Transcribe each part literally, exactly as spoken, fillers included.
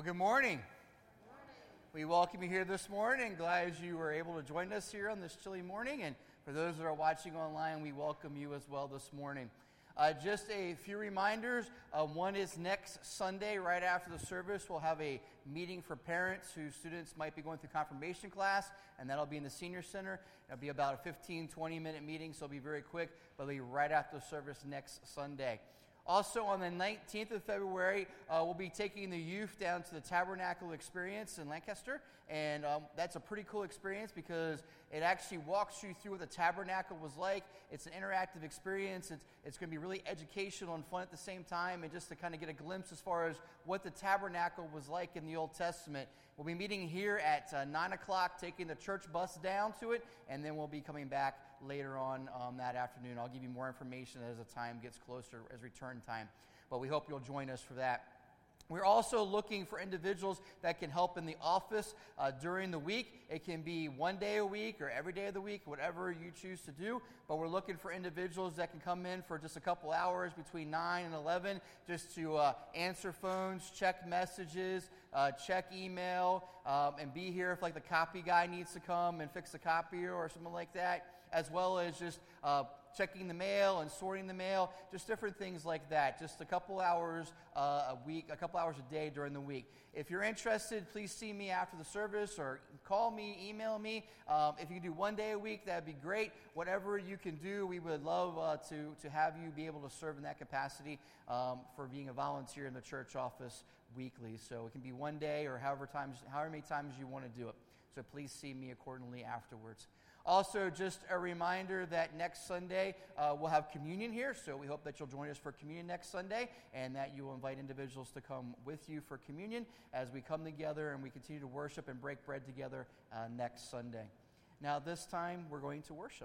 Well, good morning. Good morning. We welcome you here this morning. Glad as you were able to join us here on this chilly morning. And for those that are watching online, we welcome you as well this morning. Uh, just a few reminders. Uh, one is next Sunday, right after the service, we'll have a meeting for parents whose students might be going through confirmation class, and that'll be in the Senior Center. It'll be about a fifteen, twenty minute meeting, so it'll be very quick, but it'll be right after the service next Sunday. Also, on the nineteenth of February, uh, we'll be taking the youth down to the Tabernacle Experience in Lancaster, and um, that's a pretty cool experience because it actually walks you through what the Tabernacle was like. It's an interactive experience. It's, it's going to be really educational and fun at the same time, and just to kind of get a glimpse as far as what the Tabernacle was like in the Old Testament. We'll be meeting here at uh, nine o'clock, taking the church bus down to it, and then we'll be coming back later on um, that afternoon. I'll give you more information as the time gets closer, as return time. But we hope you'll join us for that. We're also looking for individuals that can help in the office uh, during the week. It can be one day a week or every day of the week, whatever you choose to do. But we're looking for individuals that can come in for just a couple hours between nine and eleven just to uh, answer phones, check messages, uh, check email, um, and be here if like the copy guy needs to come and fix the copier or something like that, as well as just uh, checking the mail and sorting the mail, just different things like that. Just a couple hours uh, a week, a couple hours a day during the week. If you're interested, please see me after the service or call me, email me. Um, if you can do one day a week, that'd be great. Whatever you can do, we would love uh, to, to have you be able to serve in that capacity um, for being a volunteer in the church office weekly. So it can be one day or however times, however many times you want to do it. So please see me accordingly afterwards. Also, just a reminder that next Sunday uh, we'll have communion here, so we hope that you'll join us for communion next Sunday and that you will invite individuals to come with you for communion as we come together and we continue to worship and break bread together uh, next Sunday. Now, this time we're going to worship.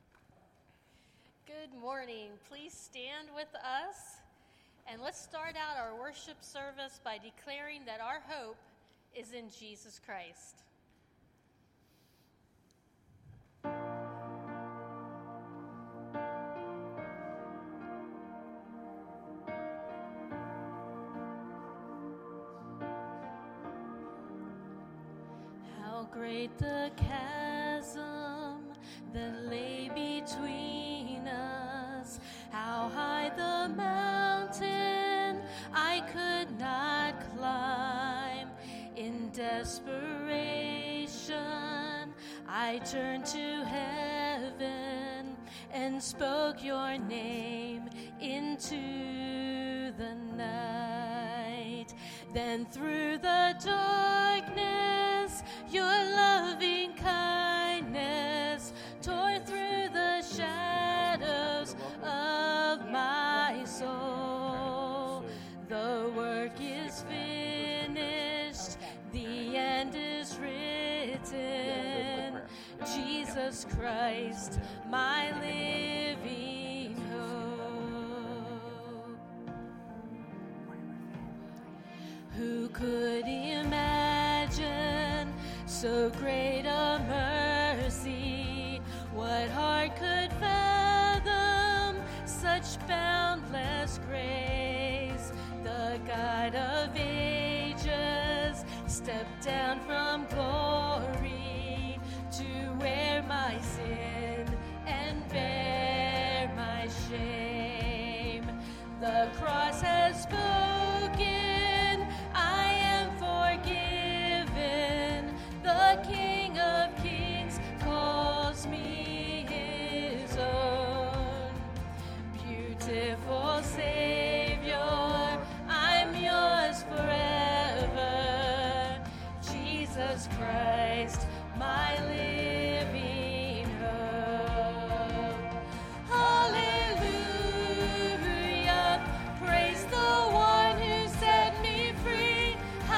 Good morning. Please stand with us, and let's start out our worship service by declaring that our hope is in Jesus Christ. Great the chasm that lay between us, how high the mountain I could not climb. In desperation, I turned to heaven and spoke your name into the night. Then through the darkness, your loving kindness tore through the shadows of my soul. The work is finished, the end is written. Jesus Christ, my living hope. Who could imagine so great a mercy? What heart could fathom such boundless grace? The God of ages stepped down from glory to wear my sin and bear my shame. The cross has spoken, I am forgiven. The King of Kings calls me his own. Beautiful Savior, I'm yours forever. Jesus Christ, my living hope. Hallelujah, praise the one who set me free.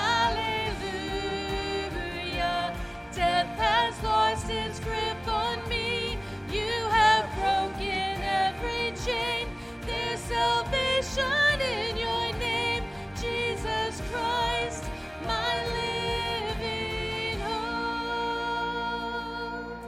Hallelujah, death has lost its grip on me. You have broken every chain. There's salvation in your name, Jesus Christ, my living hope.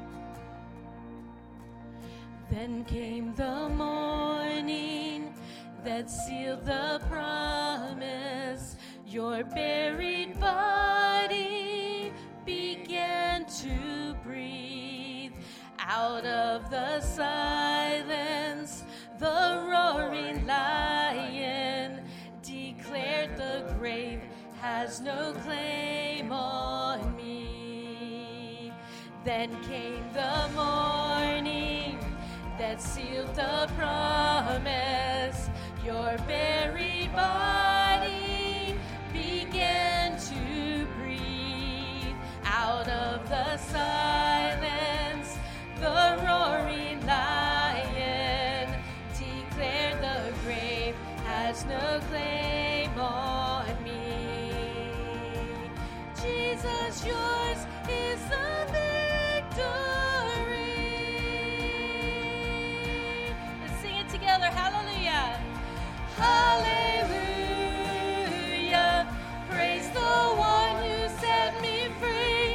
Then came the morning that sealed the promise. Your buried body began to breathe. Out of the silence, the roaring lion declared the grave has no claim on me. Then came the morning that sealed the promise. Your buried body began to breathe. Out of the silence, the roaring lion declared the grave has no claim on me. Jesus, yours is the victory. Let's sing it together. Hallelujah. Hallelujah. Praise the one who set me free.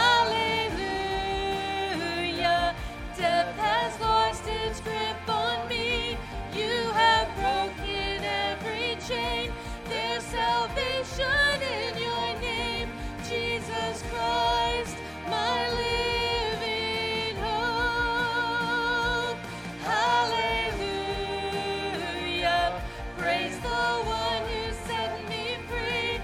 Hallelujah. Death has lost its grip on me. You have broken every chain. There's salvation in your name, Jesus Christ, my living hope. Hallelujah. Praise the one who set me free.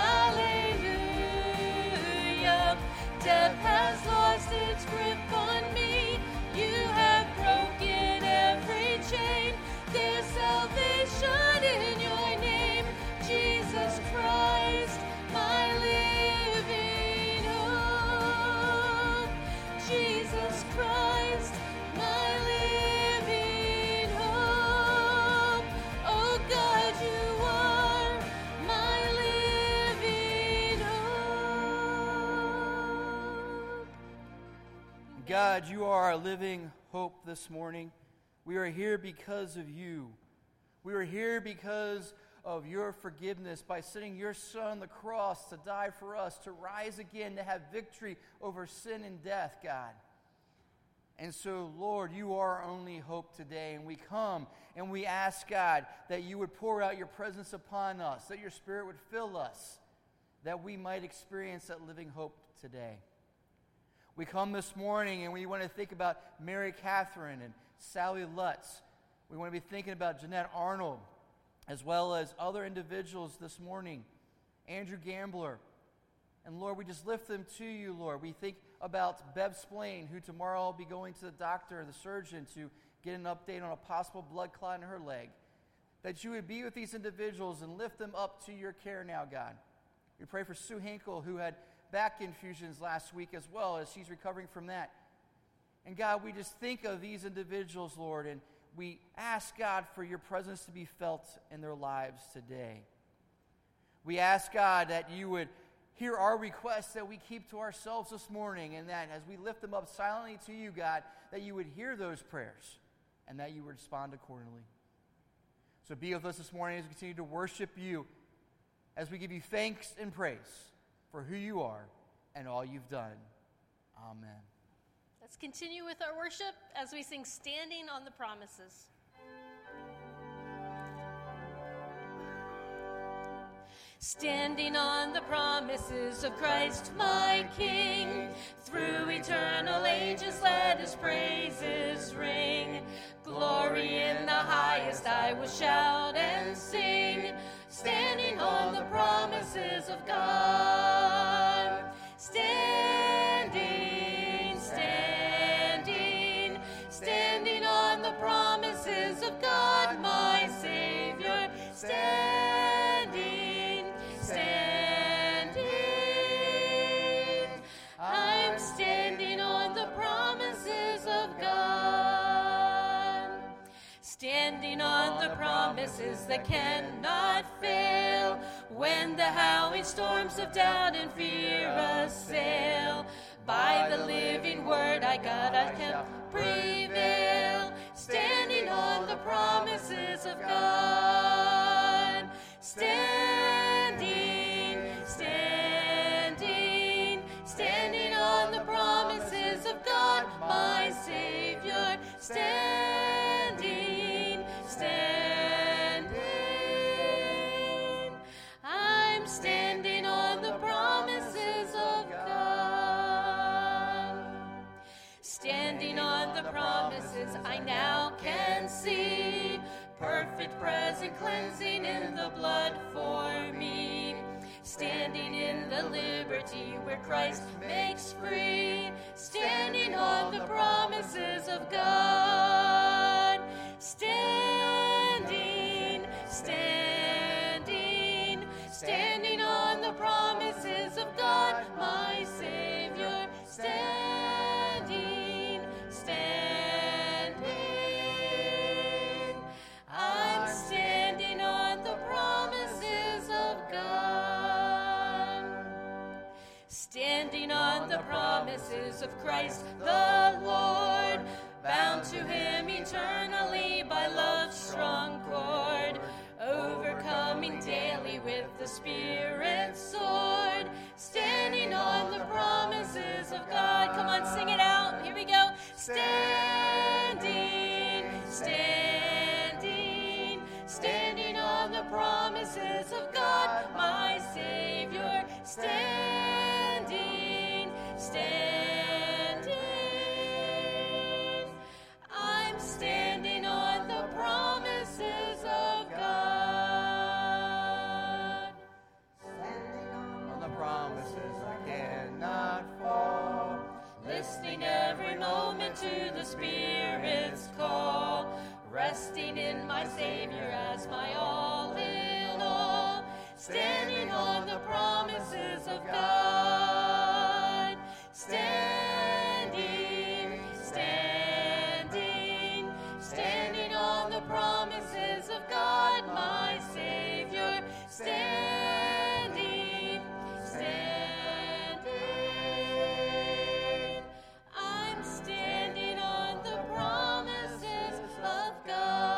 Hallelujah. Death has lost its grip on me. You have broken every chain. There's salvation in your name, Jesus Christ, my living hope. Jesus Christ, my living hope. Oh God, you are my living hope. God, you are our living hope this morning. We are here because of you. We are here because of your forgiveness by sending your Son on the cross to die for us, to rise again, to have victory over sin and death, God. And so, Lord, you are our only hope today. And we come and we ask, God, that you would pour out your presence upon us, that your Spirit would fill us, that we might experience that living hope today. We come this morning and we want to think about Mary Catherine and Sally Lutz. We want to be thinking about Jeanette Arnold, as well as other individuals this morning, Andrew Gambler. And Lord, we just lift them to you, Lord. We think about Bev Splain, who tomorrow will be going to the doctor, the surgeon, to get an update on a possible blood clot in her leg. That you would be with these individuals and lift them up to your care now, God. We pray for Sue Hinkle, who had back infusions last week as well, as she's recovering from that. And God, we just think of these individuals, Lord, and we ask, God, for your presence to be felt in their lives today. We ask, God, that you would hear our requests that we keep to ourselves this morning, and that as we lift them up silently to you, God, that you would hear those prayers and that you would respond accordingly. So be with us this morning as we continue to worship you, as we give you thanks and praise for who you are and all you've done. Amen. Let's continue with our worship as we sing Standing on the Promises. Standing on the promises of Christ my King, through eternal ages let his praises ring. Glory in the highest I will shout and sing, standing on the promises of God. Standing, standing, standing on the promises of God my Savior. Standing, standing, I'm standing on the promises of God. Standing on the promises that cannot fail, when the howling storms of doubt and fear assail. By the living word I got, I can prevail. Standing on the promises of God. Standing, standing, standing on the promises of God, my Savior. Standing, standing, I'm standing the promises I now can see. Perfect present cleansing in the blood for me. Standing in the liberty where Christ makes free. Standing on the promises of God. Standing, standing, standing on the promises of God, my Savior. Standing, standing. I'm standing on the promises of God. Standing on the promises of Christ the Lord. Bound to him eternally by love's strong cord. Overcoming daily with the Spirit's sword. Standing on the promises of God. Come on, sing it out. Here we go. Standing, standing, standing on the promises of God, my Savior. Standing, standing. I'm standing on the promises of God. On the promises I cannot fall. Listening every moment to the Spirit's call. Resting in my Savior as my all in all. Standing on the promises of God. Standing, standing, standing on the promises of God, my Savior. Standing, standing. I'm standing on the promises of God.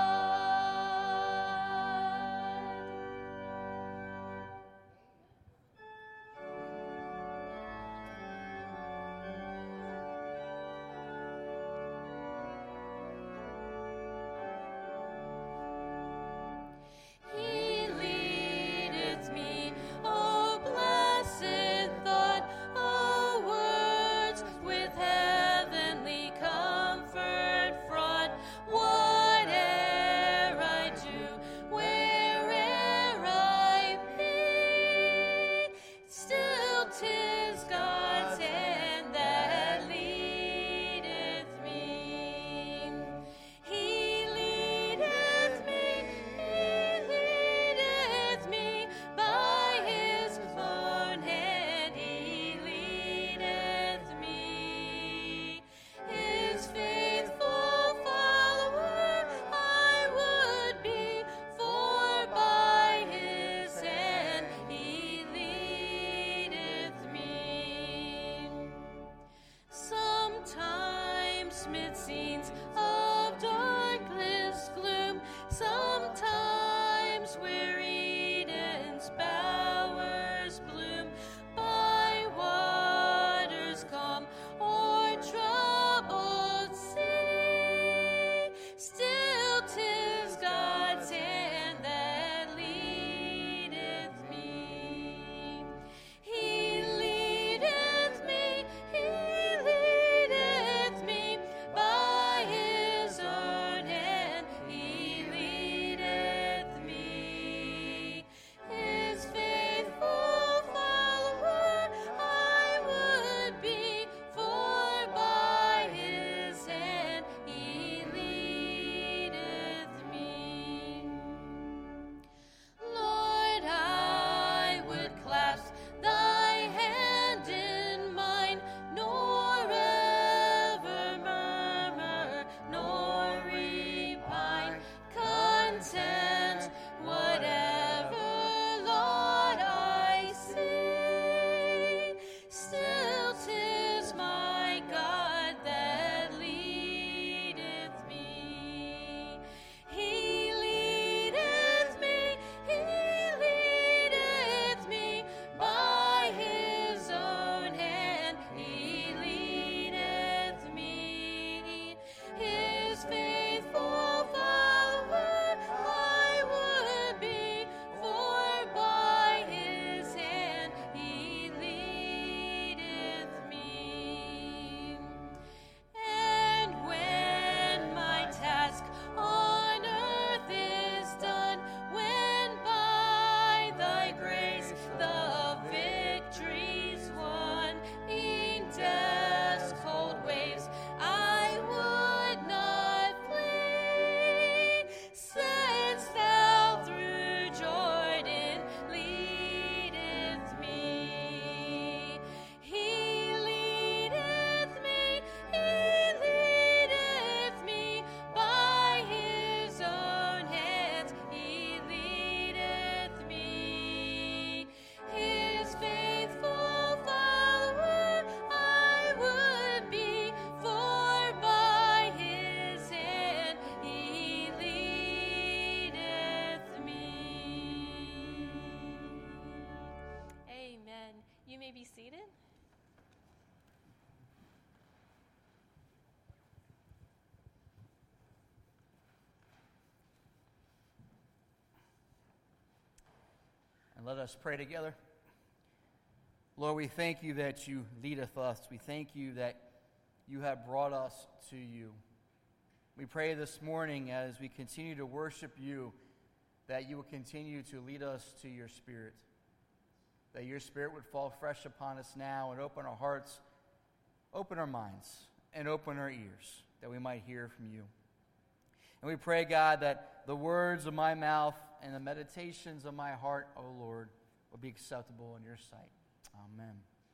He leadeth me, oh blessed thought, oh words with heavenly comfort fraught. Whate'er I do, where'er I be, still 'tis God's hand that leadeth me. He leadeth me, he leadeth me, by his own hand he leadeth me. His faithful follower I would be, for by his hand he leadeth me. Sometimes mid scenes of darkness gloom, sometimes where Eden's bowers bloom, by waters calm or troubled sea, still 'tis God's hand that leadeth me. He leadeth me, he leadeth me, by his seated. And let us pray together. Lord, we thank you that you leadeth us. We thank you that you have brought us to you. We pray this morning as we continue to worship you that you will continue to lead us to your Spirit, that your Spirit would fall fresh upon us now and open our hearts, open our minds, and open our ears, that we might hear from you. And we pray, God, that the words of my mouth and the meditations of my heart, O Lord, will be acceptable in your sight. Amen.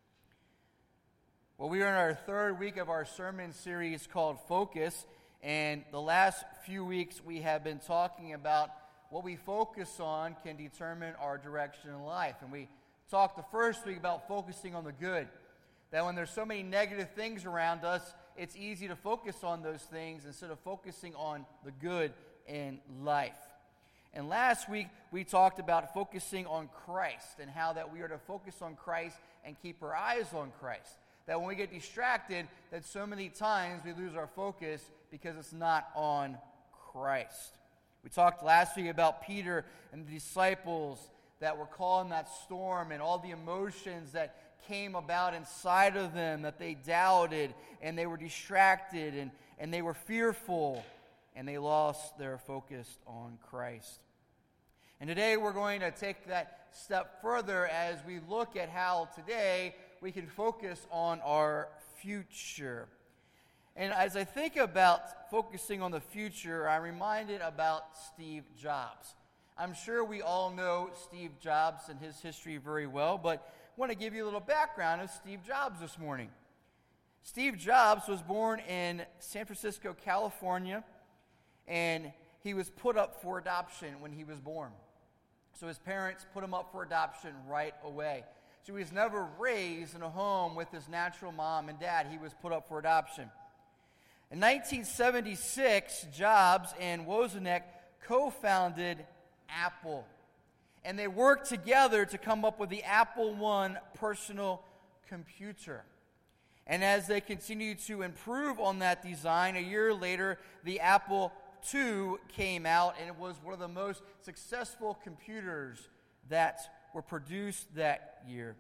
Well, we are in our third week of our sermon series called Focus, and the last few weeks we have been talking about what we focus on can determine our direction in life. And we talked the first week about focusing on the good, that when there's so many negative things around us, it's easy to focus on those things instead of focusing on the good in life. And last week, we talked about focusing on Christ and how that we are to focus on Christ and keep our eyes on Christ. That when we get distracted, that so many times we lose our focus because it's not on Christ. We talked last week about Peter and the disciples that were caught in that storm and all the emotions that came about inside of them, that they doubted and they were distracted and, and they were fearful. And they lost their focus on Christ. And today we're going to take that step further as we look at how today we can focus on our future. And as I think about focusing on the future, I'm reminded about Steve Jobs. I'm sure we all know Steve Jobs and his history very well, but I want to give you a little background of Steve Jobs this morning. Steve Jobs was born in San Francisco, California, and he was put up for adoption when he was born. So his parents put him up for adoption right away. So he was never raised in a home with his natural mom and dad. He was put up for adoption. In nineteen seventy-six, Jobs and Wozniak co-founded Apple. And they worked together to come up with the Apple one personal computer. And as they continued to improve on that design, a year later, the Apple two came out, and it was one of the most successful computers that were produced that year.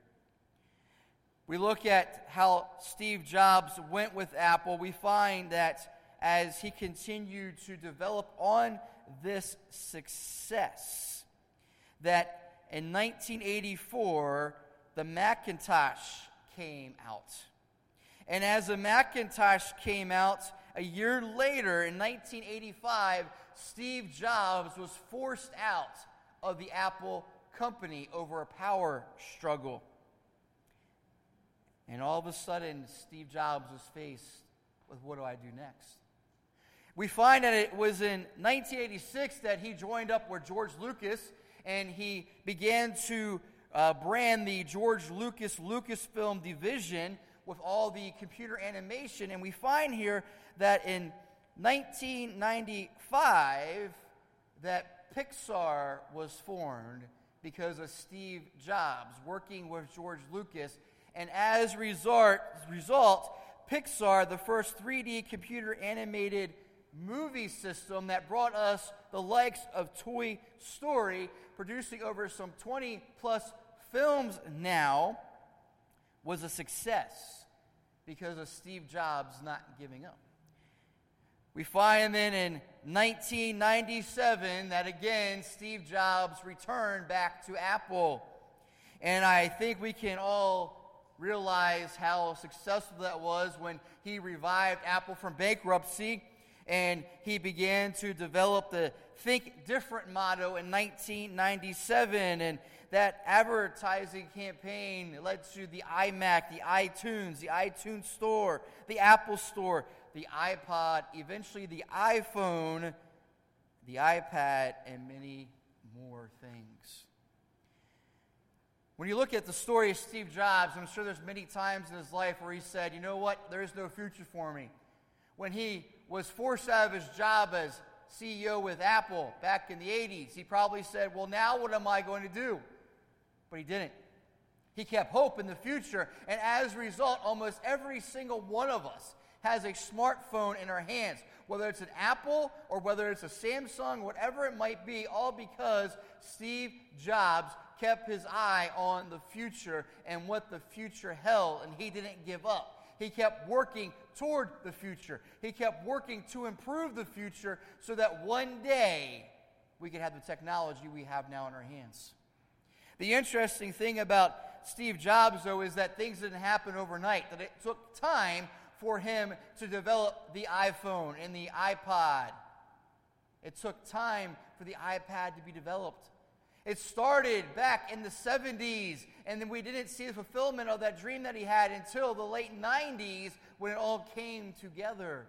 We look at how Steve Jobs went with Apple. We find that as he continued to develop on this success, that in nineteen eighty-four, the Macintosh came out. And as the Macintosh came out, a year later, in nineteen eighty-five, Steve Jobs was forced out of the Apple company over a power struggle. And all of a sudden, Steve Jobs was faced with, what do I do next? We find that it was in nineteen eighty-six that he joined up with George Lucas, and he began to uh, brand the George Lucas Lucasfilm division with all the computer animation. And we find here that in nineteen ninety-five that Pixar was formed because of Steve Jobs working with George Lucas. And as a result, result, Pixar, the first three D computer animated movie system that brought us the likes of Toy Story, producing over some twenty plus films now, was a success because of Steve Jobs not giving up. We find then in nineteen ninety-seven that again Steve Jobs returned back to Apple. And I think we can all realize how successful that was when he revived Apple from bankruptcy, and he began to develop the Think Different motto in nineteen ninety-seven, and that advertising campaign led to the iMac, the iTunes, the iTunes Store, the Apple Store, the iPod, eventually the iPhone, the iPad, and many more things. When you look at the story of Steve Jobs, I'm sure there's many times in his life where he said, you know what, there is no future for me. When he was forced out of his job as C E O with Apple back in the eighties, he probably said, well, now what am I going to do? But he didn't. He kept hope in the future, and as a result, almost every single one of us has a smartphone in our hands, whether it's an Apple or whether it's a Samsung, whatever it might be, all because Steve Jobs kept his eye on the future and what the future held, and he didn't give up. He kept working toward the future. He kept working to improve the future so that one day we could have the technology we have now in our hands. The interesting thing about Steve Jobs, though, is that things didn't happen overnight, that it took time for him to develop the iPhone and the iPod. It took time for the iPad to be developed. It started back in the seventies, and then we didn't see the fulfillment of that dream that he had until the late nineties when it all came together.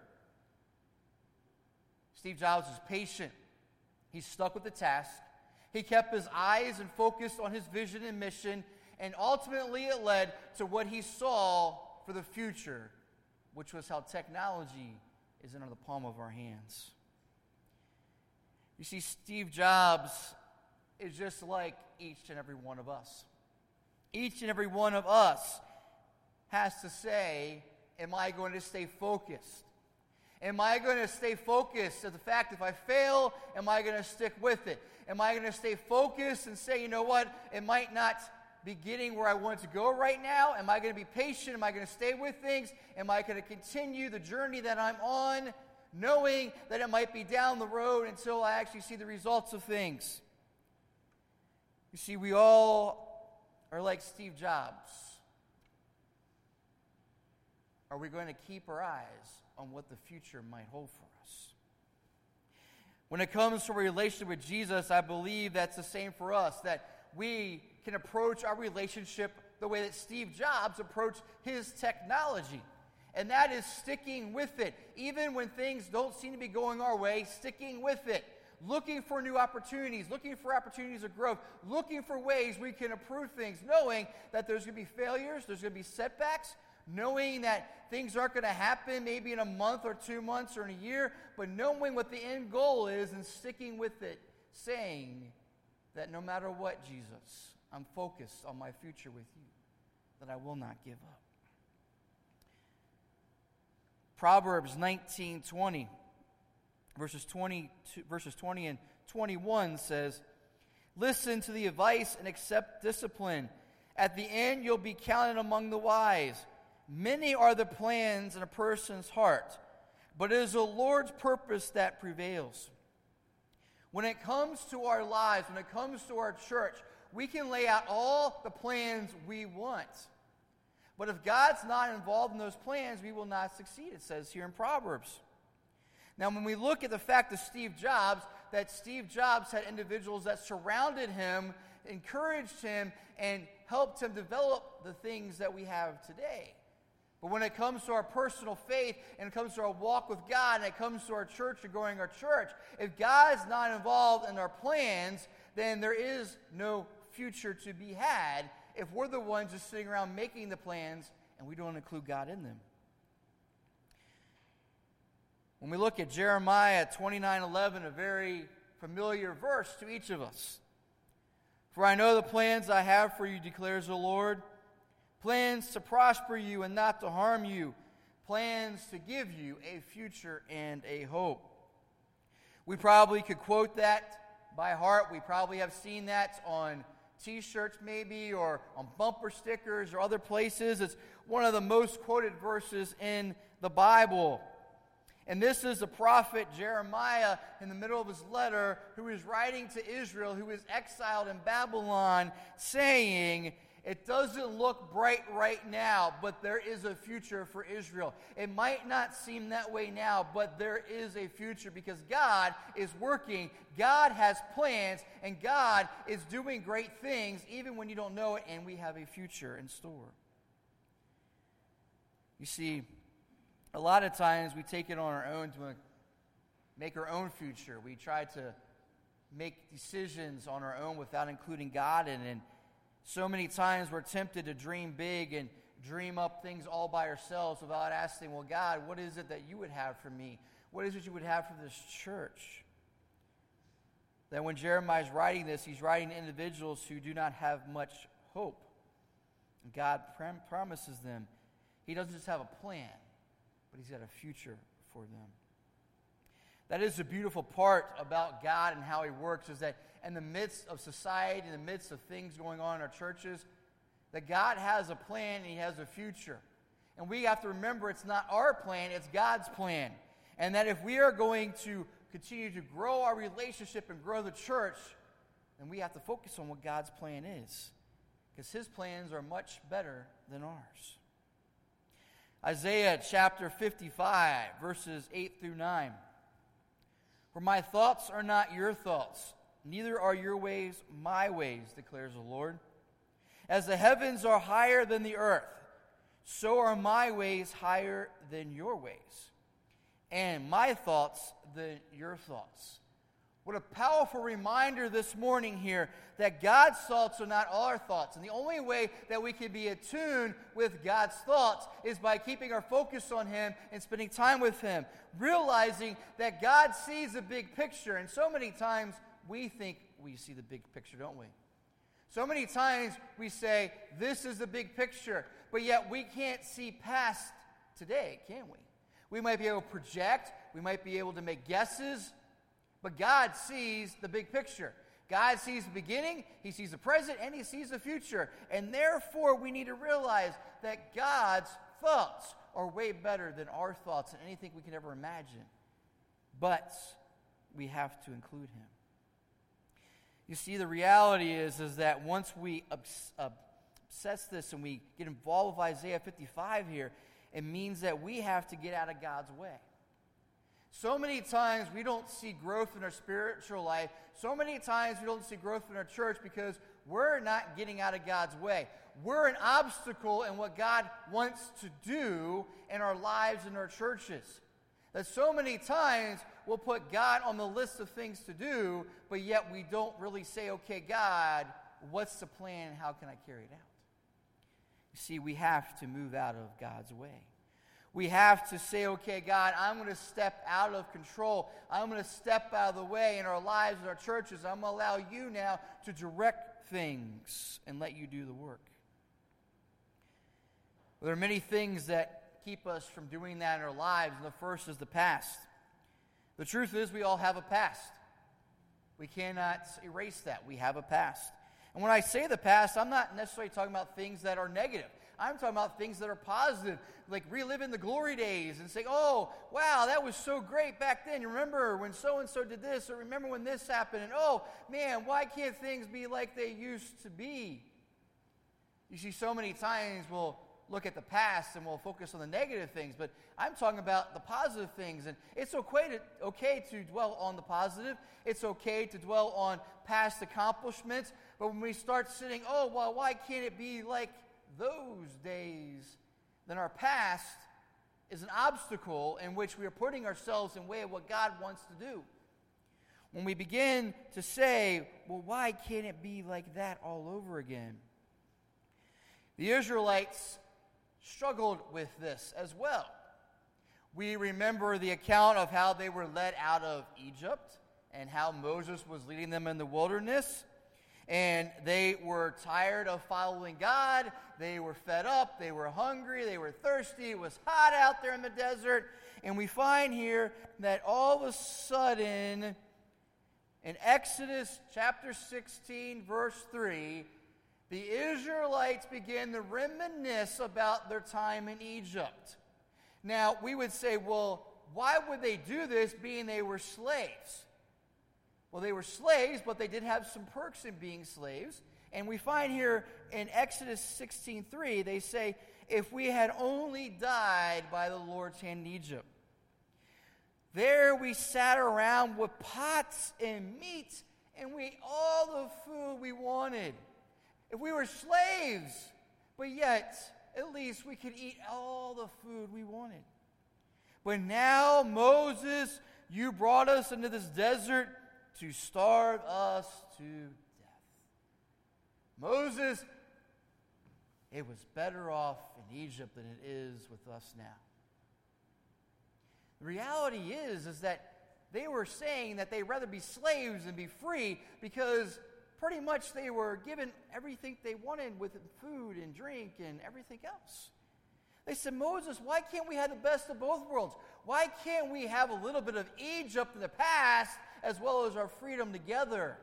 Steve Jobs was patient. He stuck with the task. He kept his eyes and focused on his vision and mission, and ultimately it led to what he saw for the future, which was how technology is in the palm of our hands. You see, Steve Jobs is just like each and every one of us. Each and every one of us has to say, am I going to stay focused? Am I going to stay focused on the fact if I fail, am I going to stick with it? Am I going to stay focused and say, you know what, it might not be getting where I want to go right now? Am I going to be patient? Am I going to stay with things? Am I going to continue the journey that I'm on, knowing that it might be down the road until I actually see the results of things? You see, we all are like Steve Jobs. Are we going to keep our eyes on what the future might hold for us? When it comes to a relationship with Jesus, I believe that's the same for us, that we can approach our relationship the way that Steve Jobs approached his technology. And that is sticking with it. Even when things don't seem to be going our way, sticking with it. Looking for new opportunities, looking for opportunities of growth, looking for ways we can improve things, knowing that there's going to be failures, there's going to be setbacks, knowing that things aren't going to happen maybe in a month or two months or in a year, but knowing what the end goal is and sticking with it, saying that no matter what, Jesus, I'm focused on my future with you, that I will not give up. Proverbs nineteen twenty, verses twenty, verses twenty and twenty-one says, listen to the advice and accept discipline. At the end, you'll be counted among the wise. Many are the plans in a person's heart, but it is the Lord's purpose that prevails. When it comes to our lives, when it comes to our church, we can lay out all the plans we want. But if God's not involved in those plans, we will not succeed, it says here in Proverbs. Now, when we look at the fact of Steve Jobs, that Steve Jobs had individuals that surrounded him, encouraged him, and helped him develop the things that we have today. But when it comes to our personal faith, and it comes to our walk with God, and it comes to our church and growing our church, if God's not involved in our plans, then there is no future to be had if we're the ones just sitting around making the plans and we don't include God in them. When we look at Jeremiah twenty-nine eleven, a very familiar verse to each of us. For I know the plans I have for you, declares the Lord. Plans to prosper you and not to harm you. Plans to give you a future and a hope. We probably could quote that by heart. We probably have seen that on T-shirts maybe, or on bumper stickers or other places. It's one of the most quoted verses in the Bible. And this is the prophet Jeremiah in the middle of his letter, who is writing to Israel, who is exiled in Babylon, saying, it doesn't look bright right now, but there is a future for Israel. It might not seem that way now, but there is a future because God is working. God has plans, and God is doing great things even when you don't know it, and we have a future in store. You see, a lot of times we take it on our own to make our own future. We try to make decisions on our own without including God in it. And so many times we're tempted to dream big and dream up things all by ourselves without asking, well, God, what is it that you would have for me? What is it you would have for this church? That when Jeremiah is writing this, he's writing to individuals who do not have much hope. God prom- promises them he doesn't just have a plan, but he's got a future for them. That is the beautiful part about God and how he works, is that in the midst of society, in the midst of things going on in our churches, that God has a plan and he has a future. And we have to remember it's not our plan, it's God's plan. And that if we are going to continue to grow our relationship and grow the church, then we have to focus on what God's plan is. Because his plans are much better than ours. Isaiah chapter fifty-five, verses eight through nine. For my thoughts are not your thoughts, neither are your ways my ways, declares the Lord. As the heavens are higher than the earth, so are my ways higher than your ways, and my thoughts than your thoughts. What a powerful reminder this morning here that God's thoughts are not our thoughts. And the only way that we can be attuned with God's thoughts is by keeping our focus on him and spending time with him, realizing that God sees the big picture. And so many times we think we see the big picture, don't we? So many times we say, this is the big picture, but yet we can't see past today, can we? We might be able to project, we might be able to make guesses, but God sees the big picture. God sees the beginning, he sees the present, and he sees the future. And therefore, we need to realize that God's thoughts are way better than our thoughts and anything we can ever imagine. But we have to include him. You see, the reality is, is that once we obs- obsess this and we get involved with Isaiah fifty-five here, it means that we have to get out of God's way. So many times we don't see growth in our spiritual life. So many times we don't see growth in our church because we're not getting out of God's way. We're an obstacle in what God wants to do in our lives and our churches. That so many times we'll put God on the list of things to do, but yet we don't really say, okay, God, what's the plan and how can I carry it out? You see, we have to move out of God's way. We have to say, okay, God, I'm going to step out of control. I'm going to step out of the way in our lives and our churches. I'm going to allow you now to direct things and let you do the work. Well, there are many things that keep us from doing that in our lives, and the first is the past. The truth is we all have a past. We cannot erase that. We have a past. And when I say the past, I'm not necessarily talking about things that are negative. I'm talking about things that are positive, like reliving the glory days and saying, oh, wow, that was so great back then. You remember when so-and-so did this, or remember when this happened, and oh, man, why can't things be like they used to be? You see, so many times we'll look at the past and we'll focus on the negative things, but I'm talking about the positive things, and it's okay to, okay to dwell on the positive. It's okay to dwell on past accomplishments, but when we start sitting, oh, well, why can't it be like those days, then our past is an obstacle in which we are putting ourselves in way of what God wants to do. When we begin to say, well, why can't it be like that all over again? The Israelites struggled with this as well. We remember the account of how they were led out of Egypt and how Moses was leading them in the wilderness. And they were tired of following God. They were fed up. They were hungry. They were thirsty. It was hot out there in the desert. And we find here that all of a sudden, in Exodus chapter sixteen, verse three, the Israelites began to reminisce about their time in Egypt. Now, we would say, well, why would they do this, being they were slaves? Well, they were slaves, but they did have some perks in being slaves. And we find here in Exodus sixteen three, they say, if we had only died by the Lord's hand in Egypt. There we sat around with pots and meat, and we ate all the food we wanted. If we were slaves, but yet at least we could eat all the food we wanted. But now, Moses, you brought us into this desert to starve us to death. Moses, it was better off in Egypt than it is with us now. The reality is, is that they were saying that they'd rather be slaves than be free because pretty much they were given everything they wanted with food and drink and everything else. They said, Moses, why can't we have the best of both worlds? Why can't we have a little bit of Egypt in the past as well as our freedom together?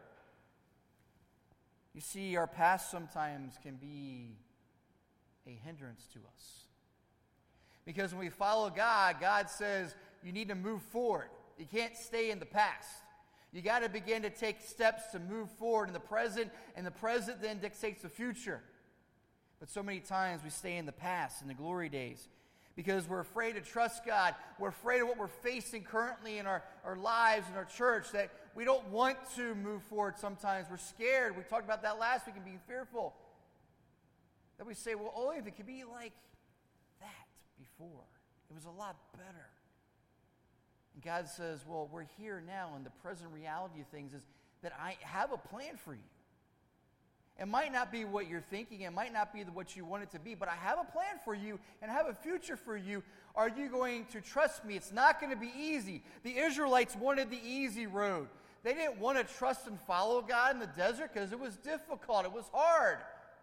You see, our past sometimes can be a hindrance to us. Because when we follow God, God says you need to move forward. You can't stay in the past. You got to begin to take steps to move forward in the present, and the present then dictates the future. But so many times we stay in the past, in the glory days, because we're afraid to trust God. We're afraid of what we're facing currently in our, our lives, in our church, that we don't want to move forward sometimes. We're scared. We talked about that last week and being fearful. That we say, well, only if it could be like that before. It was a lot better. And God says, well, we're here now, and the present reality of things is that I have a plan for you. It might not be what you're thinking. It might not be what you want it to be, but I have a plan for you and I have a future for you. Are you going to trust me? It's not going to be easy. The Israelites wanted the easy road. They didn't want to trust and follow God in the desert because it was difficult. It was hard.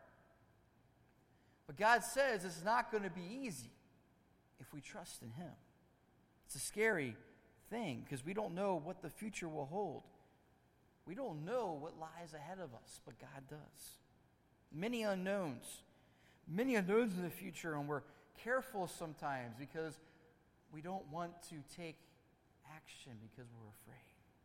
But God says it's not going to be easy if we trust in Him. It's a scary thing because we don't know what the future will hold. We don't know what lies ahead of us, but God does. Many unknowns. Many unknowns in the future, and we're careful sometimes because we don't want to take action because we're afraid.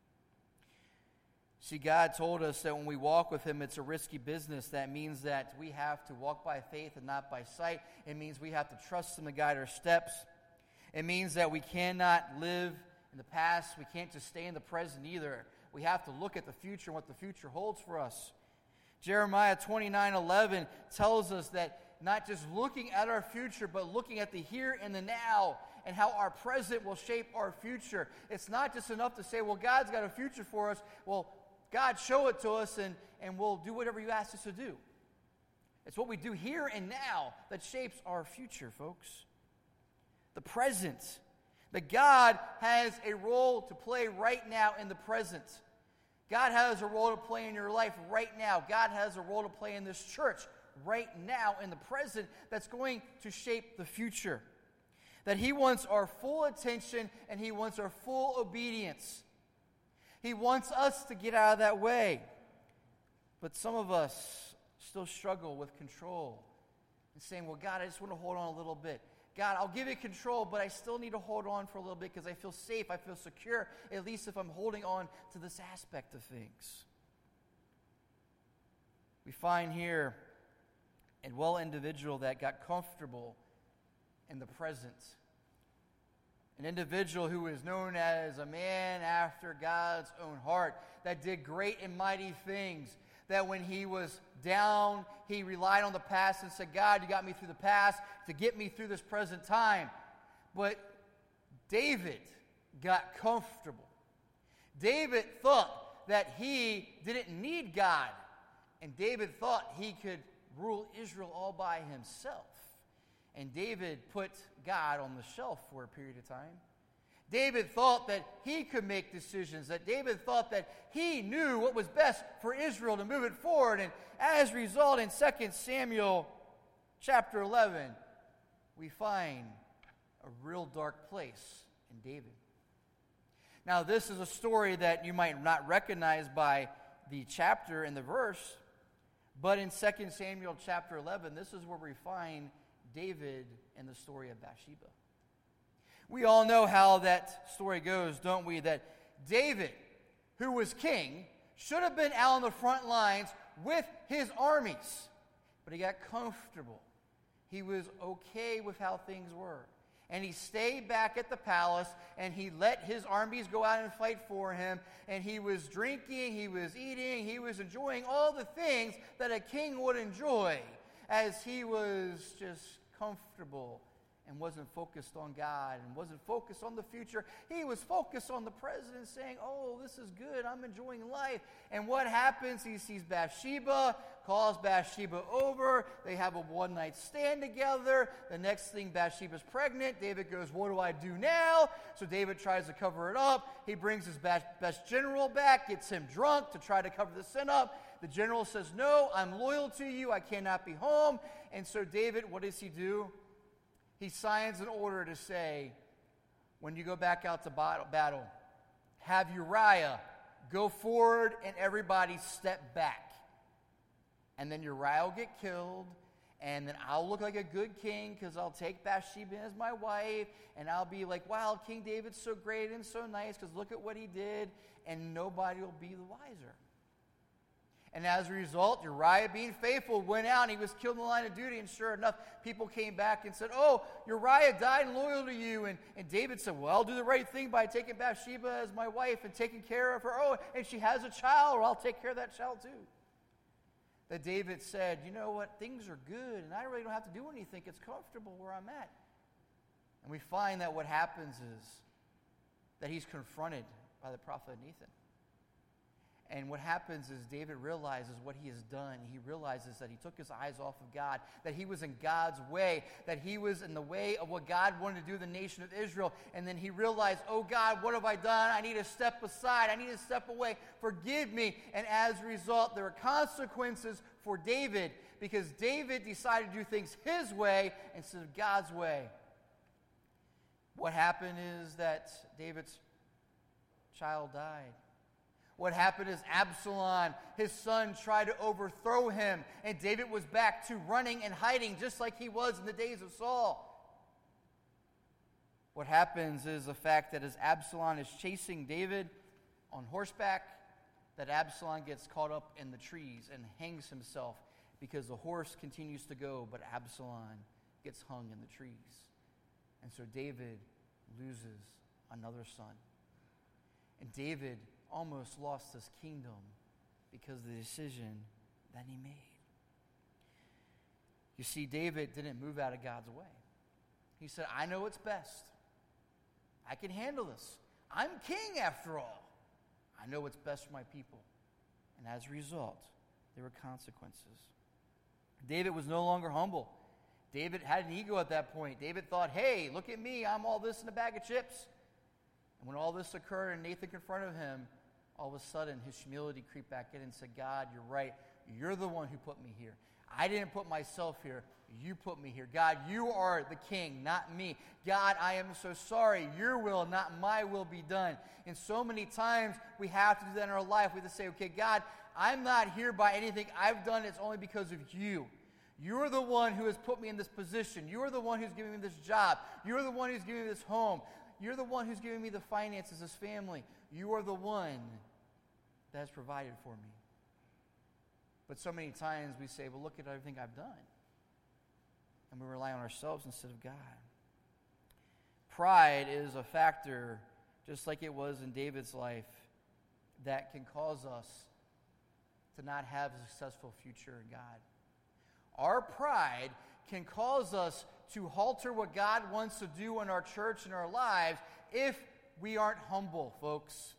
See, God told us that when we walk with Him, it's a risky business. That means that we have to walk by faith and not by sight. It means we have to trust Him to guide our steps. It means that we cannot live in the past. We can't just stay in the present either. We have to look at the future and what the future holds for us. Jeremiah twenty-nine eleven tells us that not just looking at our future, but looking at the here and the now and how our present will shape our future. It's not just enough to say, well, God's got a future for us. Well, God, show it to us and, and we'll do whatever you ask us to do. It's what we do here and now that shapes our future, folks. The present. That God has a role to play right now in the present. God has a role to play in your life right now. God has a role to play in this church right now in the present that's going to shape the future. That He wants our full attention and He wants our full obedience. He wants us to get out of that way. But some of us still struggle with control and saying, well, God, I just want to hold on a little bit. God, I'll give you control, but I still need to hold on for a little bit because I feel safe, I feel secure, at least if I'm holding on to this aspect of things. We find here a well individual that got comfortable in the present. An individual who is known as a man after God's own heart, that did great and mighty things. That when he was down, he relied on the past and said, God, you got me through the past to get me through this present time. But David got comfortable. David thought that he didn't need God. And David thought he could rule Israel all by himself. And David put God on the shelf for a period of time. David thought that he could make decisions, that David thought that he knew what was best for Israel to move it forward. And as a result, in Second Samuel chapter eleven, we find a real dark place in David. Now, this is a story that you might not recognize by the chapter and the verse, but in Second Samuel chapter eleven, this is where we find David and the story of Bathsheba. We all know how that story goes, don't we? That David, who was king, should have been out on the front lines with his armies. But he got comfortable. He was okay with how things were. And he stayed back at the palace, and he let his armies go out and fight for him. And he was drinking, he was eating, he was enjoying all the things that a king would enjoy as he was just comfortable and wasn't focused on God and wasn't focused on the future. He was focused on the present, saying, oh, this is good. I'm enjoying life. And what happens? He sees Bathsheba, calls Bathsheba over. They have a one-night stand together. The next thing, Bathsheba's pregnant. David goes, what do I do now? So David tries to cover it up. He brings his best general back, gets him drunk to try to cover the sin up. The general says, no, I'm loyal to you. I cannot be home. And so David, what does he do? He signs an order to say, when you go back out to battle, have Uriah go forward and everybody step back. And then Uriah will get killed, and then I'll look like a good king because I'll take Bathsheba as my wife, and I'll be like, wow, King David's so great and so nice because look at what he did, and nobody will be the wiser. And as a result, Uriah, being faithful, went out and he was killed in the line of duty. And sure enough, people came back and said, oh, Uriah died loyal to you. And, and David said, well, I'll do the right thing by taking Bathsheba as my wife and taking care of her. Oh, and she has a child, or I'll take care of that child too. That David said, you know what, things are good, and I really don't have to do anything. It's comfortable where I'm at. And we find that what happens is that he's confronted by the prophet Nathan. And what happens is David realizes what he has done. He realizes that he took his eyes off of God, that he was in God's way, that he was in the way of what God wanted to do to the nation of Israel. And then he realized, oh God, what have I done? I need to step aside. I need to step away. Forgive me. And as a result, there are consequences for David because David decided to do things his way instead of God's way. What happened is that David's child died. What happened is Absalom, his son, tried to overthrow him, and David was back to running and hiding just like he was in the days of Saul. What happens is the fact that as Absalom is chasing David on horseback, that Absalom gets caught up in the trees and hangs himself because the horse continues to go, but Absalom gets hung in the trees. And so David loses another son. And David almost lost his kingdom because of the decision that he made. You see, David didn't move out of God's way. He said, I know what's best. I can handle this. I'm king after all. I know what's best for my people. And as a result, there were consequences. David was no longer humble. David had an ego at that point. David thought, hey, look at me. I'm all this in a bag of chips. And when all this occurred and Nathan confronted him, all of a sudden his humility creeped back in and said, God, you're right. You're the one who put me here. I didn't put myself here. You put me here. God, you are the king, not me. God, I am so sorry. Your will, not my will, be done. And so many times we have to do that in our life. We have to say, okay, God, I'm not here by anything I've done. It's only because of you. You're the one who has put me in this position. You're the one who's giving me this job. You're the one who's giving me this home. You're the one who's giving me the finances, this family. You are the one that has provided for me. But so many times we say, well, look at everything I've done. And we rely on ourselves instead of God. Pride is a factor, just like it was in David's life, that can cause us to not have a successful future in God. Our pride can cause us to halter what God wants to do in our church and our lives if we aren't humble, folks.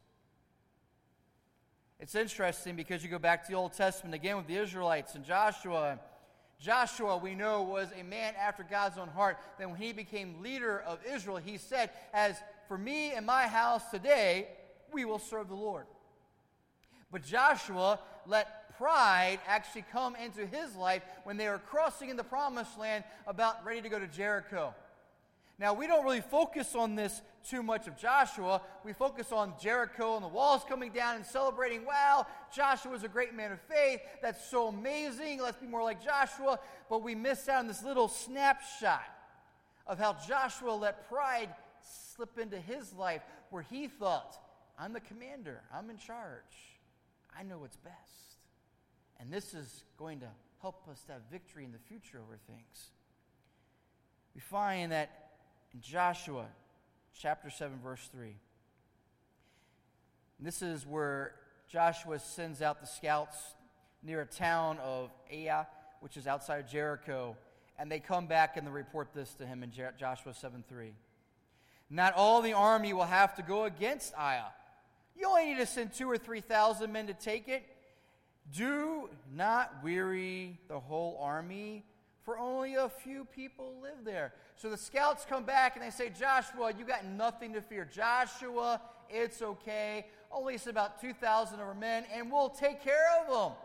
It's interesting because you go back to the Old Testament again with the Israelites and Joshua. Joshua, we know, was a man after God's own heart. Then when he became leader of Israel, he said, as for me and my house today, we will serve the Lord. But Joshua let pride actually come into his life when they were crossing in the promised land about ready to go to Jericho. Now, we don't really focus on this too much of Joshua. We focus on Jericho and the walls coming down and celebrating, wow, Joshua's a great man of faith. That's so amazing. Let's be more like Joshua. But we miss out on this little snapshot of how Joshua let pride slip into his life where he thought, I'm the commander. I'm in charge. I know what's best. And this is going to help us to have victory in the future over things. We find that in Joshua chapter seven, verse three. And this is where Joshua sends out the scouts near a town of Ai, which is outside of Jericho, and they come back and they report this to him in Joshua seven three. Not all the army will have to go against Ai. You only need to send two or three thousand men to take it. Do not weary the whole army, for only a few people live there. So the scouts come back and they say, Joshua, you got nothing to fear. Joshua, it's okay. Only it's about two thousand of our men, and we'll take care of them.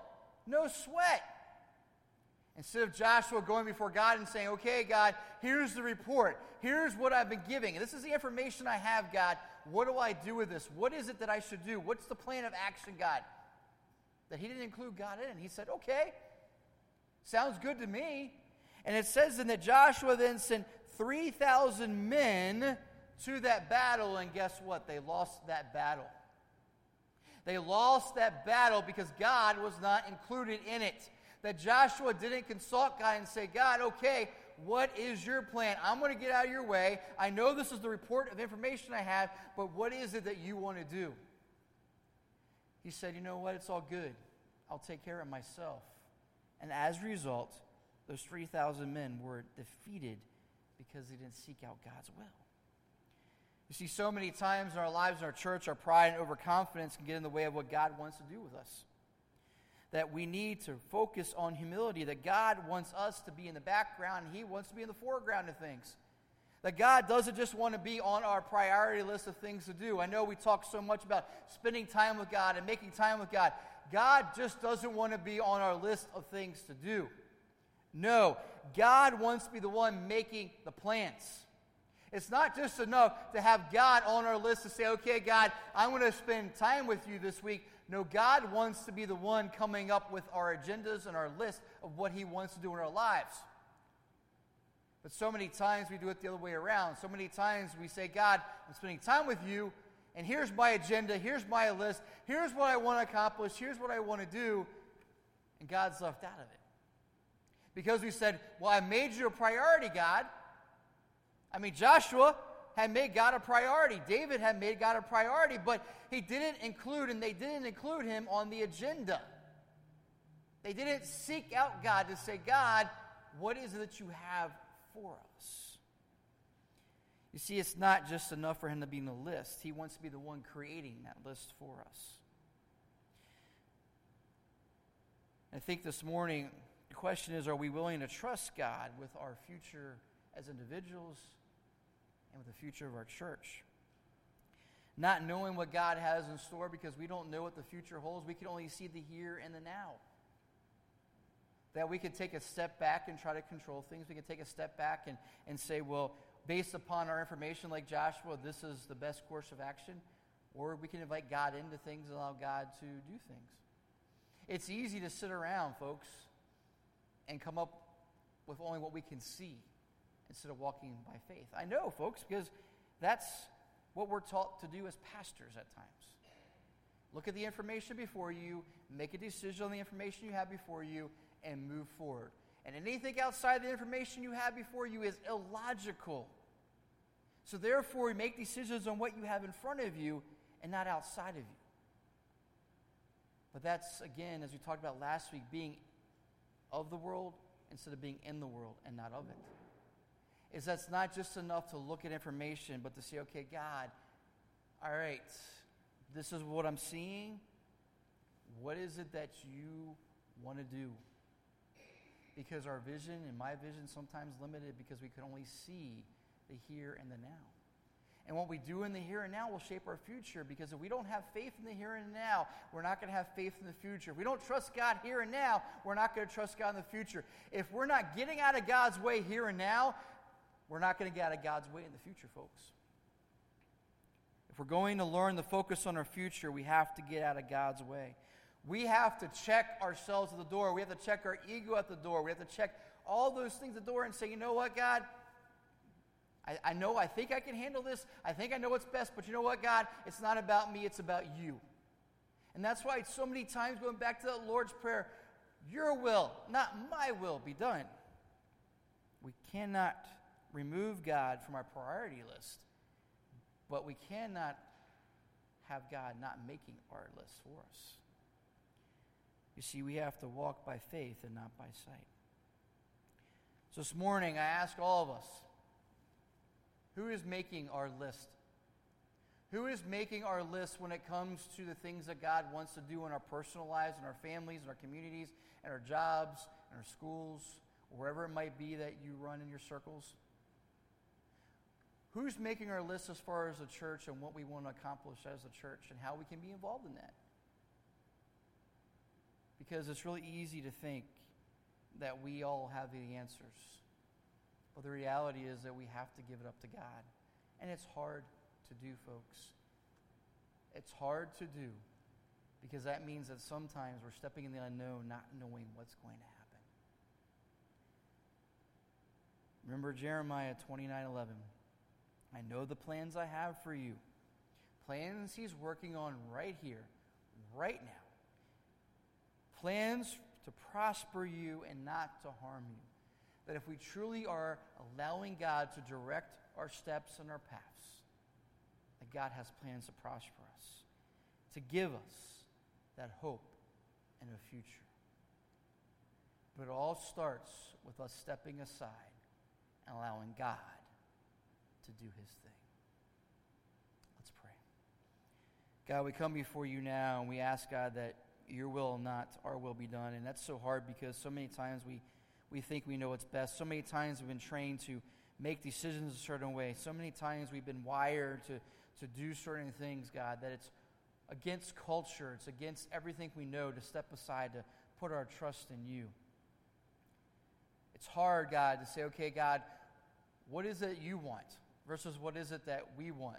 no sweat. Instead of Joshua going before God and saying, okay, God, here's the report. Here's what I've been giving. This is the information I have, God. What do I do with this? What is it that I should do? What's the plan of action, God? That he didn't include God in. He said, okay, sounds good to me. And it says then that Joshua then sent three thousand men to that battle, and guess what? They lost that battle. They lost that battle because God was not included in it. That Joshua didn't consult God and say, God, okay, what is your plan? I'm going to get out of your way. I know this is the report of information I have, but what is it that you want to do? He said, you know what? It's all good. I'll take care of it myself. And as a result, those three thousand men were defeated because they didn't seek out God's will. You see, so many times in our lives, in our church, our pride and overconfidence can get in the way of what God wants to do with us. That we need to focus on humility, that God wants us to be in the background and he wants to be in the foreground of things. That God doesn't just want to be on our priority list of things to do. I know we talk so much about spending time with God and making time with God. God just doesn't want to be on our list of things to do. No, God wants to be the one making the plans. It's not just enough to have God on our list to say, okay, God, I'm going to spend time with you this week. No, God wants to be the one coming up with our agendas and our list of what he wants to do in our lives. But so many times we do it the other way around. So many times we say, God, I'm spending time with you, and here's my agenda, here's my list, here's what I want to accomplish, here's what I want to do, and God's left out of it. Because we said, well, I made you a priority, God. I mean, Joshua had made God a priority. David had made God a priority, but he didn't include, and they didn't include him on the agenda. They didn't seek out God to say, God, what is it that you have for us? You see, it's not just enough for him to be in the list. He wants to be the one creating that list for us. I think this morning, the question is, are we willing to trust God with our future as individuals and with the future of our church? Not knowing what God has in store because we don't know what the future holds. We can only see the here and the now. That we can take a step back and try to control things. We can take a step back and, and say, well, based upon our information like Joshua, this is the best course of action. Or we can invite God into things and allow God to do things. It's easy to sit around, folks, and come up with only what we can see instead of walking by faith. I know, folks, because that's what we're taught to do as pastors at times. Look at the information before you, make a decision on the information you have before you, and move forward. And anything outside the information you have before you is illogical. So therefore, make decisions on what you have in front of you and not outside of you. But that's, again, as we talked about last week, being of the world instead of being in the world and not of it. Is that's not just enough to look at information, but to say, okay, God, all right, this is what I'm seeing. What is it that you want to do? Because our vision and my vision sometimes limited because we can only see the here and the now. And what we do in the here and now will shape our future, because if we don't have faith in the here and now, we're not going to have faith in the future. If we don't trust God here and now, we're not going to trust God in the future. If we're not getting out of God's way here and now, we're not going to get out of God's way in the future, folks. If we're going to learn to focus on our future, we have to get out of God's way. We have to check ourselves at the door. We have to check our ego at the door. We have to check all those things at the door and say, you know what, God? I, I know, I think I can handle this. I think I know what's best. But you know what, God? It's not about me. It's about you. And that's why so many times going back to that Lord's Prayer, your will, not my will, be done. We cannot remove God from our priority list, but we cannot have God not making our list for us. You see, we have to walk by faith and not by sight. So this morning, I ask all of us, who is making our list? Who is making our list when it comes to the things that God wants to do in our personal lives, in our families, in our communities, in our jobs, in our schools, wherever it might be that you run in your circles? Who's making our list as far as the church and what we want to accomplish as a church and how we can be involved in that? because it's really easy to think that we all have the answers. But the reality is that we have to give it up to God. And it's hard to do, folks. It's hard to do because that means that sometimes we're stepping in the unknown, not knowing what's going to happen. Remember Jeremiah twenty-nine eleven. I know the plans I have for you. Plans he's working on right here, right now. Plans to prosper you and not to harm you. That if we truly are allowing God to direct our steps and our paths, that God has plans to prosper us, to give us that hope and a future. But it all starts with us stepping aside and allowing God to do his thing. Let's pray. God, we come before you now and we ask, God, that your will, not our will, be done. And that's so hard because so many times we, we think we know what's best. So many times we've been trained to make decisions a certain way. So many times we've been wired to, to do certain things, God, that it's against culture. It's against everything we know to step aside, to put our trust in you. It's hard, God, to say, okay, God, what is it you want versus what is it that we want?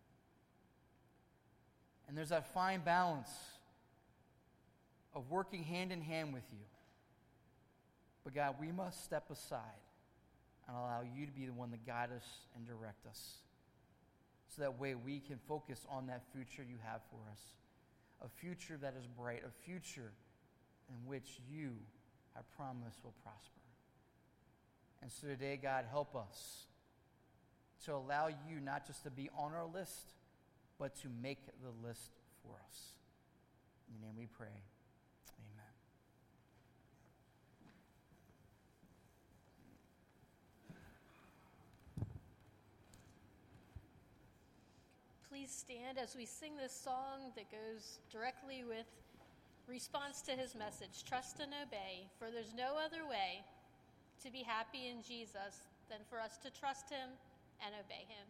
And there's that fine balance of working hand in hand with you. But God, we must step aside and allow you to be the one to guide us and direct us. So that way we can focus on that future you have for us. A future that is bright, a future in which you have promised will prosper. And so today, God, help us to allow you not just to be on our list, but to make the list for us. In your name we pray. Amen. Please stand as we sing this song that goes directly with response to his message, trust and obey, for there's no other way to be happy in Jesus than for us to trust him and obey him.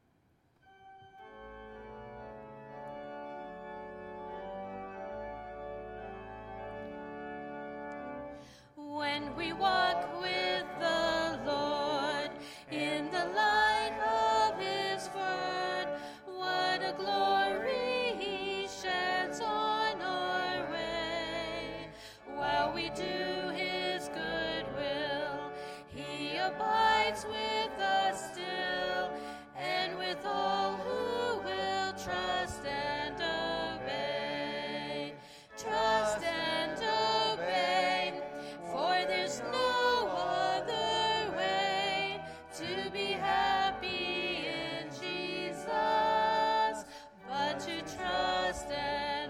When we walk with the Lord in the light of his word, what a glory he sheds on our way. While we do his good will, he abides with us still, and with all who will trust and obey. Trust and obey, for there's no other way to be happy in Jesus but to trust and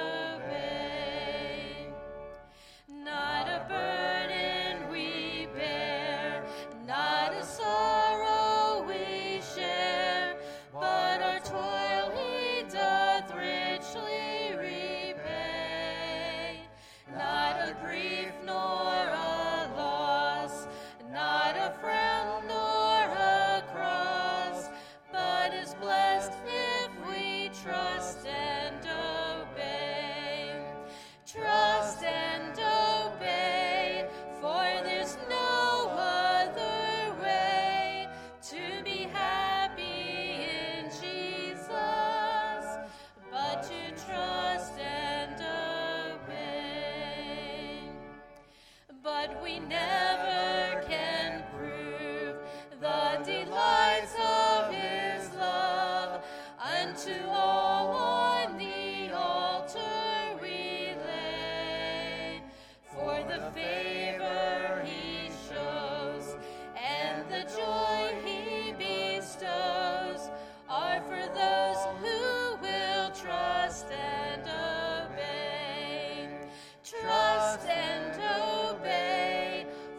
obey. Not a burden we bear, not a sorrow we share, but our toil he doth richly repay. Not a grief nor a loss, not a frown nor a cross, but is blessed if we trust and obey. Trust and obey, for there's no other way to be happy in Jesus but to trust and obey. But we never can prove the delights of his love unto all on the altar we lay. For the favor he shows and the joy he bestows are for those who will trust and obey. Trust and obey,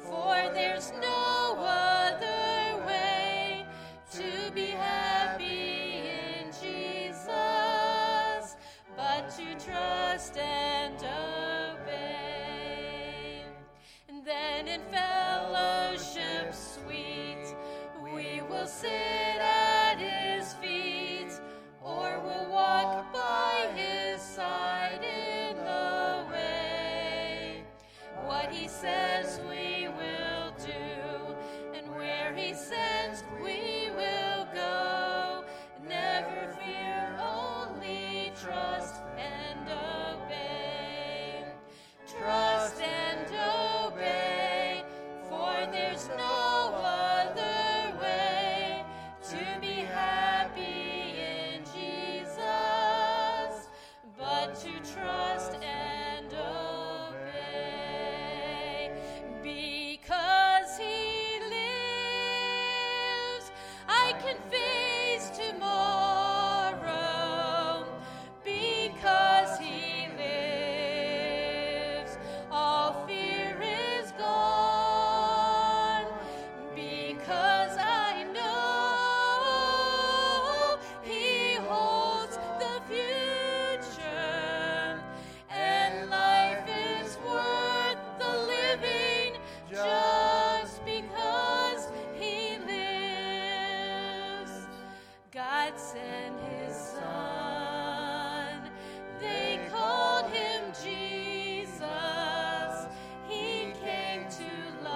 God sent his son. They called him Jesus. He came to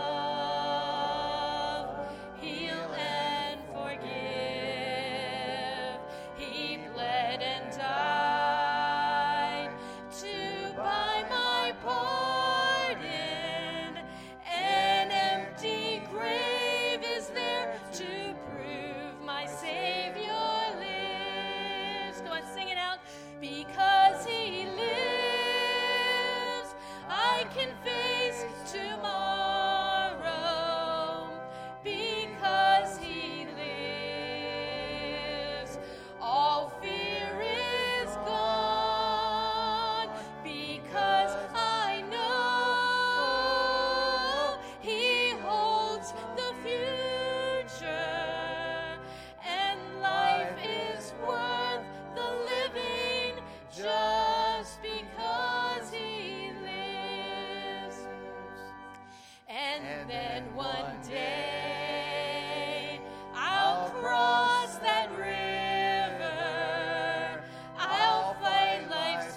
love, heal, and forgive. He bled and died to buy my pardon. An empty grave is there to prove my Savior lives. Go on, sing it out. Because he lives, I can face tomorrow. Because he lives, all fear is gone. Because I know he holds the future, and life is worth the living just because he lives. And, And then then one one day I'll cross that river. I'll fight life's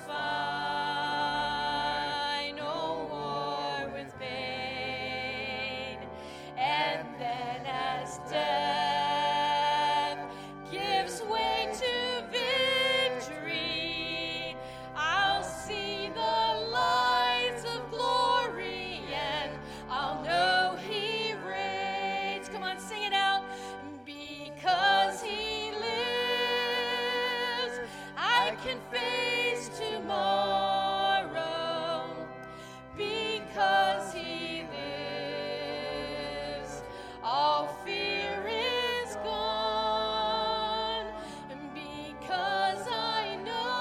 final war with pain. And then as death gives way to victory, I'll see the lights of glory, and I'll know he reigns. Come on, sing it out. Because he lives, I can face tomorrow. Because he lives, all fear is gone. Because I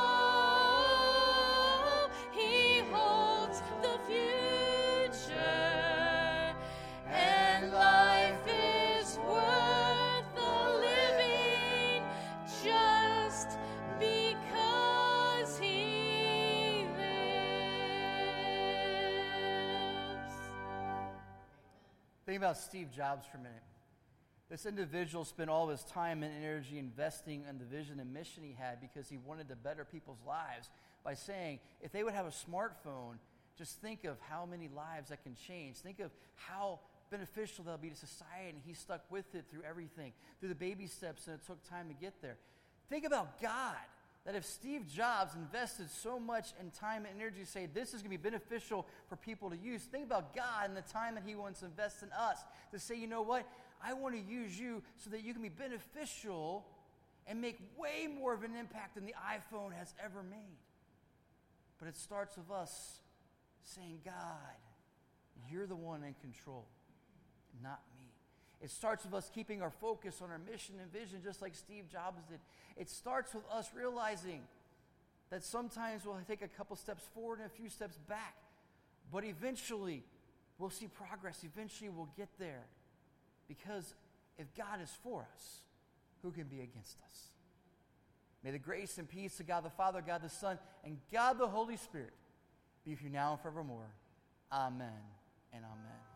know he holds the future, and life is worth the living just because he lives. Think about Steve Jobs for a minute. This individual spent all of his time and energy investing in the vision and mission he had because he wanted to better people's lives by saying, if they would have a smartphone, just think of how many lives that can change. Think of how beneficial that'll be to society, and he stuck with it through everything, through the baby steps, and it took time to get there. Think about God, that if Steve Jobs invested so much in time and energy to say this is going to be beneficial for people to use, think about God and the time that he wants to invest in us to say, you know what, I want to use you so that you can be beneficial and make way more of an impact than the iPhone has ever made. But it starts with us saying, God, you're the one in control, not me. It starts with us keeping our focus on our mission and vision, just like Steve Jobs did. It starts with us realizing that sometimes we'll take a couple steps forward and a few steps back, but eventually we'll see progress. Eventually we'll get there. Because if God is for us, who can be against us? May the grace and peace of God the Father, God the Son, and God the Holy Spirit be with you now and forevermore. Amen and amen.